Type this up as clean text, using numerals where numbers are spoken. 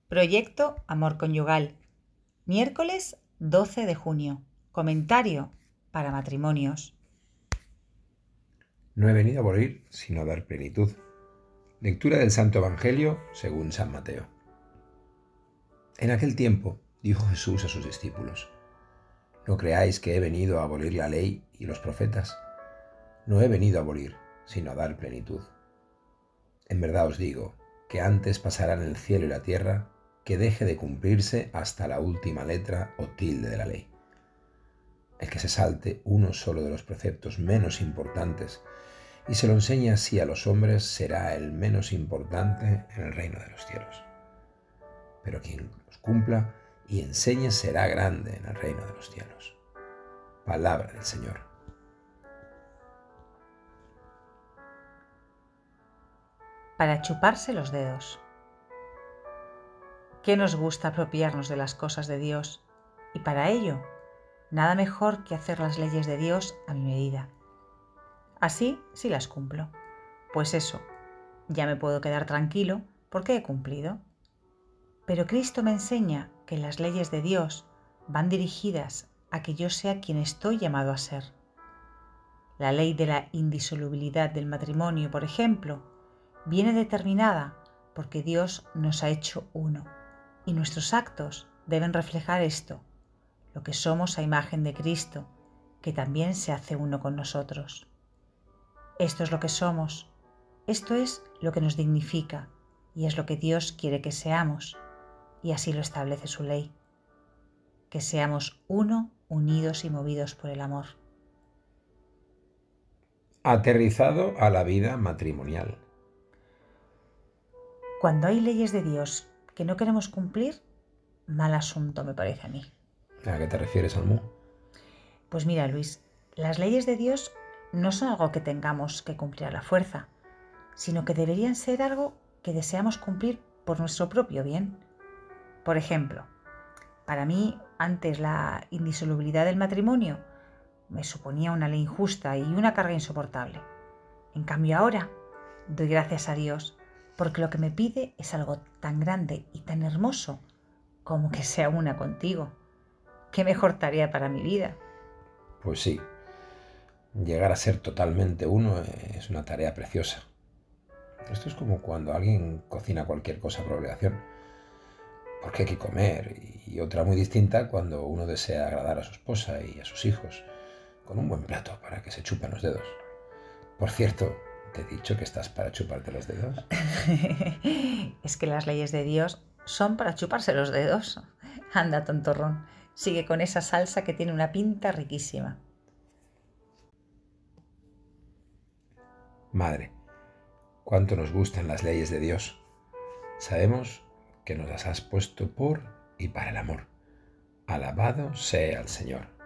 Proyecto Amor Conyugal. Miércoles 12 de junio. Comentario para matrimonios. No he venido a abolir, sino a dar plenitud. Lectura del Santo Evangelio según San Mateo. En aquel tiempo dijo Jesús a sus discípulos: No creáis que he venido a abolir la ley y los profetas. No he venido a abolir, sino a dar plenitud. En verdad os digo que antes pasarán el cielo y la tierra que deje de cumplirse hasta la última letra o tilde de la ley. El que se salte uno solo de los preceptos menos importantes y se lo enseñe así a los hombres será el menos importante en el reino de los cielos. Pero quien los cumpla y enseñe será grande en el reino de los cielos. Palabra del Señor. Para chuparse los dedos. ¿Qué nos gusta apropiarnos de las cosas de Dios? Y para ello, nada mejor que hacer las leyes de Dios a mi medida. Así sí las cumplo. Pues eso, ya me puedo quedar tranquilo porque he cumplido. Pero Cristo me enseña que las leyes de Dios van dirigidas a que yo sea quien estoy llamado a ser. La ley de la indisolubilidad del matrimonio, por ejemplo, viene determinada porque Dios nos ha hecho uno y nuestros actos deben reflejar esto, lo que somos a imagen de Cristo, que también se hace uno con nosotros. Esto es lo que somos, esto es lo que nos dignifica y es lo que Dios quiere que seamos, y así lo establece su ley, que seamos uno, unidos y movidos por el amor. Aterrizado a la vida matrimonial. Cuando hay leyes de Dios que no queremos cumplir, mal asunto me parece a mí. ¿A qué te refieres, Almú? Pues mira, Luis, las leyes de Dios no son algo que tengamos que cumplir a la fuerza, sino que deberían ser algo que deseamos cumplir por nuestro propio bien. Por ejemplo, para mí, antes la indisolubilidad del matrimonio me suponía una ley injusta y una carga insoportable. En cambio ahora, doy gracias a Dios porque lo que me pide es algo tan grande y tan hermoso como que sea una contigo. ¿Qué mejor tarea para mi vida? Pues sí, llegar a ser totalmente uno es una tarea preciosa. Esto es como cuando alguien cocina cualquier cosa por obligación, porque hay que comer, y otra muy distinta cuando uno desea agradar a su esposa y a sus hijos con un buen plato para que se chupen los dedos. Por cierto, ¿te he dicho que estás para chuparte los dedos? Es que las leyes de Dios son para chuparse los dedos. Anda, tontorrón, sigue con esa salsa que tiene una pinta riquísima. Madre, cuánto nos gustan las leyes de Dios. Sabemos que nos las has puesto por y para el amor. Alabado sea el Señor.